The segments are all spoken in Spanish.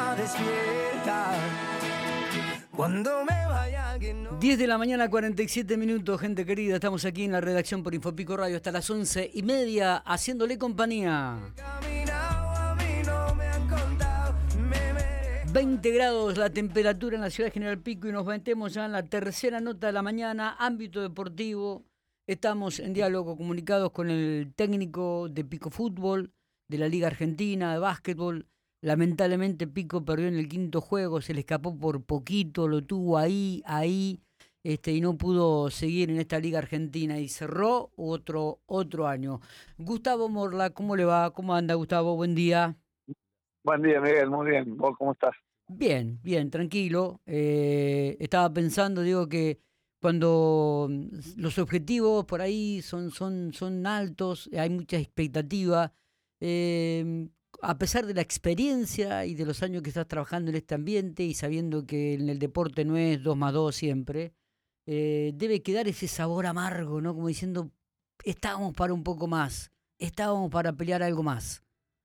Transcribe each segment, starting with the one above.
alma despierta. Cuando me vaya, que no... 10 de la mañana, 47 minutos, gente querida. Estamos aquí en la redacción por Infopico Radio hasta las 11:30, haciéndole compañía. 20 grados la temperatura en la ciudad de General Pico y nos metemos ya en la tercera nota de la mañana, ámbito deportivo. Estamos en diálogo, comunicados con el técnico de Pico Fútbol, de la Liga Argentina de Básquetbol. Lamentablemente Pico perdió en el quinto juego, se le escapó por poquito, lo tuvo ahí, y no pudo seguir en esta Liga Argentina y cerró otro año. Gustavo Morla, ¿cómo le va? ¿Cómo anda, Gustavo? Buen día. Buen día, Miguel, muy bien. ¿Vos cómo estás? Bien, tranquilo. Estaba pensando, digo, que cuando los objetivos por ahí son altos, hay mucha expectativa, a pesar de la experiencia y de los años que estás trabajando en este ambiente y sabiendo que en el deporte no es 2+2 siempre, debe quedar ese sabor amargo, ¿no? Como diciendo, estábamos para un poco más, estábamos para pelear algo más.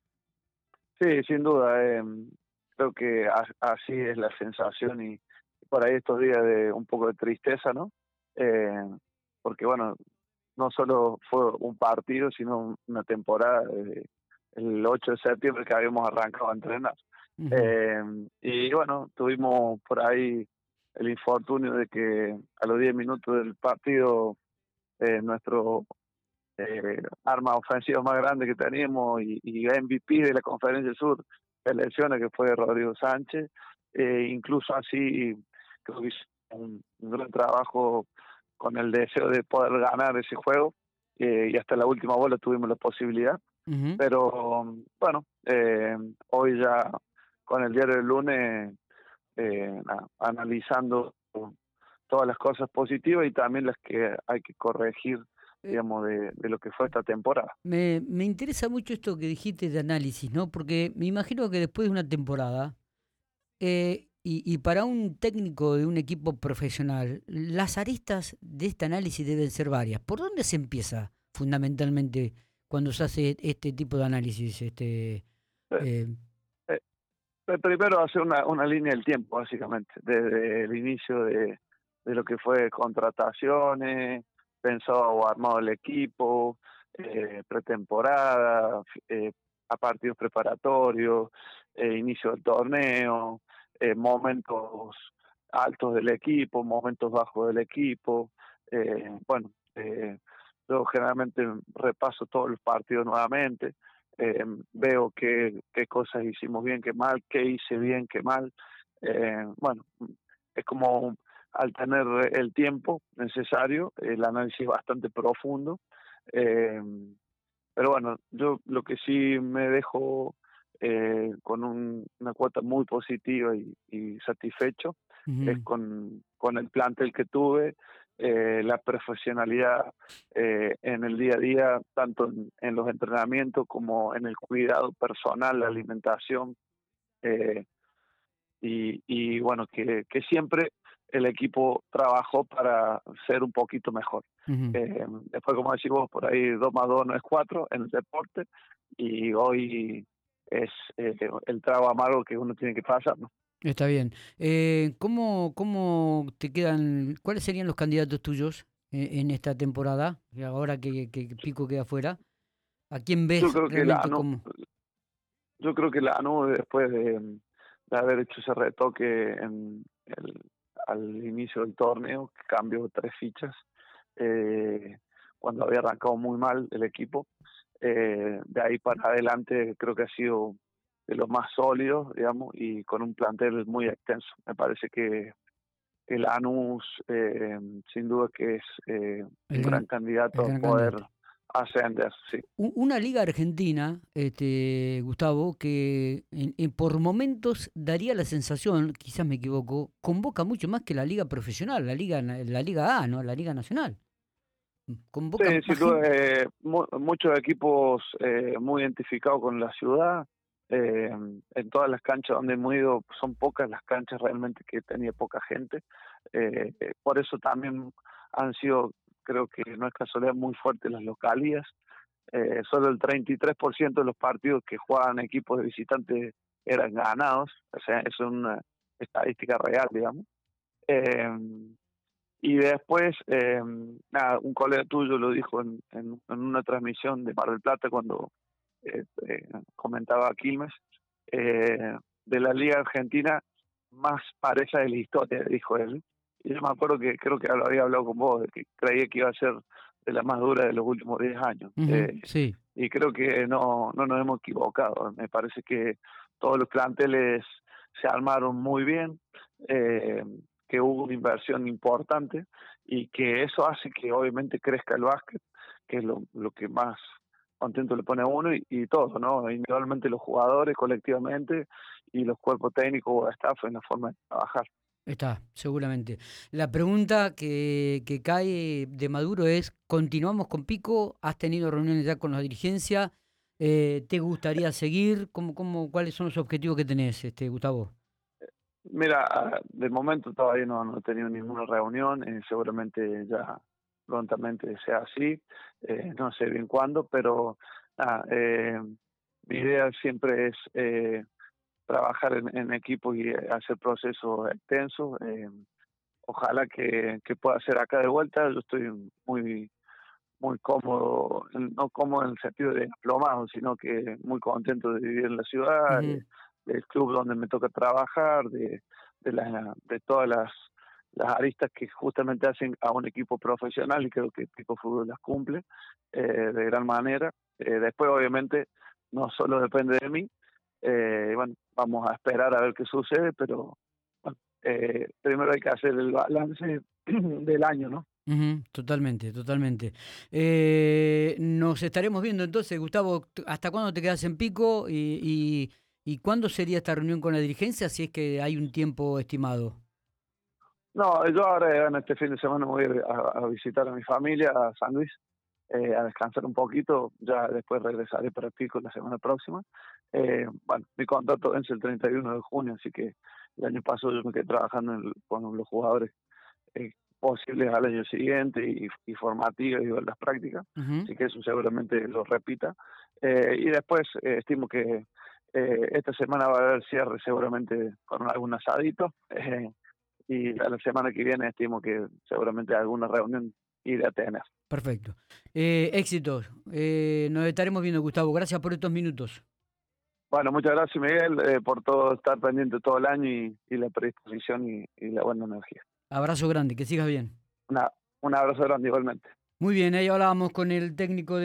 Sí, sin duda. Creo que así es la sensación y por ahí estos días de un poco de tristeza, ¿no? Porque, bueno, no solo fue un partido, sino una temporada desde el 8 de septiembre que habíamos arrancado a entrenar. Uh-huh. Y, bueno, tuvimos por ahí el infortunio de que a los 10 minutos del partido nuestro arma ofensiva más grande que teníamos y MVP de la Conferencia del Sur de lesiones, que fue Rodrigo Sánchez. Incluso así creo que hizo un gran trabajo con el deseo de poder ganar ese juego, y hasta la última bola tuvimos la posibilidad. Uh-huh. Pero bueno, hoy ya con el diario del lunes, analizando todas las cosas positivas y también las que hay que corregir, digamos, de lo que fue esta temporada. Me interesa mucho esto que dijiste de análisis, ¿no? Porque me imagino que después de una temporada, y para un técnico de un equipo profesional, las aristas de este análisis deben ser varias. ¿Por dónde se empieza fundamentalmente cuando se hace este tipo de análisis? Eh, Primero hacer una línea del tiempo, básicamente, desde el inicio de lo que fue contrataciones, pensado o armado el equipo, pretemporada, a partidos preparatorios, inicio del torneo, momentos altos del equipo, momentos bajos del equipo. Bueno, yo generalmente repaso todos los partidos nuevamente. Veo qué cosas hicimos bien, qué mal, qué hice bien, qué mal. Bueno, es como al tener el tiempo necesario, el análisis es bastante profundo. Pero bueno, yo lo que sí me dejo con una cuota muy positiva y satisfecho es uh-huh. con el plantel que tuve, la profesionalidad en el día a día, tanto en los entrenamientos como en el cuidado personal, la alimentación, y bueno, que siempre el equipo trabajó para ser un poquito mejor. Uh-huh. Después, como decís vos, por ahí 2+2 no es 4 en el deporte, y hoy es el trago amargo que uno tiene que pasar, ¿no? Está bien. ¿Cómo te quedan? ¿Cuáles serían los candidatos tuyos en esta temporada? Ahora que Pico queda fuera. ¿A quién Yo ves creo que realmente como? yo creo que Lanús, después de haber hecho ese retoque al inicio del torneo, que cambió 3 fichas, cuando había arrancado muy mal el equipo, de ahí para adelante creo que ha sido de los más sólidos, digamos, y con un plantel muy extenso. Me parece que Lanús, sin duda que es El un gran gran, el candidato a gran poder candidato. ascender, sí. Una liga argentina, Gustavo, que por momentos daría la sensación, quizás me equivoco, convoca mucho más que la liga profesional, la liga A, ¿no? La liga nacional. Sí, Convoca sin más duda, gente. muchos equipos muy identificados con la ciudad. En todas las canchas donde hemos ido, son pocas las canchas realmente que tenía poca gente. Por eso también han sido, creo que no es casualidad, muy fuertes las localías. Solo el 33% de los partidos que juegan equipos de visitantes eran ganados, o sea, es una estadística real, digamos. Eh, y después, nada, un colega tuyo lo dijo en una transmisión de Mar del Plata cuando comentaba a Quilmes, de la Liga Argentina más pareja de la historia, dijo él. Y yo me acuerdo que creo que lo había hablado con vos, de que creía que iba a ser de la más dura de los últimos 10 años. Sí, Y creo que no nos hemos equivocado. Me parece que todos los planteles se armaron muy bien, que hubo una inversión importante y que eso hace que obviamente crezca el básquet, que es lo que más contento le pone a uno y todo, ¿no? Individualmente los jugadores, colectivamente y los cuerpos técnicos o staff en la forma de trabajar. está, seguramente. La pregunta que cae de Maduro es, ¿continuamos con Pico? ¿Has tenido reuniones ya con la dirigencia? ¿Te gustaría seguir? ¿Cuáles son los objetivos que tenés, Gustavo? Mira, de momento todavía no he tenido ninguna reunión, seguramente ya prontamente sea así, no sé bien cuándo, pero nada, mi idea siempre es trabajar en equipo y hacer procesos extensos. Ojalá que pueda ser acá de vuelta. Yo estoy muy cómodo, no cómodo en el sentido de aplomado, sino que muy contento de vivir en la ciudad, Ujú. del club donde me toca trabajar, de todas las aristas que justamente hacen a un equipo profesional, y creo que Pico Fútbol las cumple de gran manera. Después, obviamente, no solo depende de mí. Bueno, vamos a esperar a ver qué sucede, pero bueno, primero hay que hacer el balance del año, ¿no? Ujú, totalmente, totalmente. Nos estaremos viendo entonces, Gustavo. ¿Hasta cuándo te quedas en Pico y cuándo sería esta reunión con la dirigencia, si es que hay un tiempo estimado? No, yo ahora en este fin de semana voy a ir a visitar a mi familia, a San Luis, a descansar un poquito. Ya después regresaré para Pico la semana próxima. Bueno, mi contrato vence el 31 de junio, así que el año pasado yo me quedé trabajando con los jugadores posibles al año siguiente y formativas y ver las prácticas, Ujú. así que eso seguramente lo repita. Y después estimo que esta semana va a haber cierre seguramente con algún asadito. Y a la semana que viene estimo que seguramente alguna reunión iré a tener. Perfecto. Éxitos. Nos estaremos viendo, Gustavo. Gracias por estos minutos. Bueno, muchas gracias, Miguel, por todo estar pendiente todo el año y la predisposición y la buena energía. Abrazo grande, que sigas bien. Un abrazo grande igualmente. Muy bien, ahí hablábamos con el técnico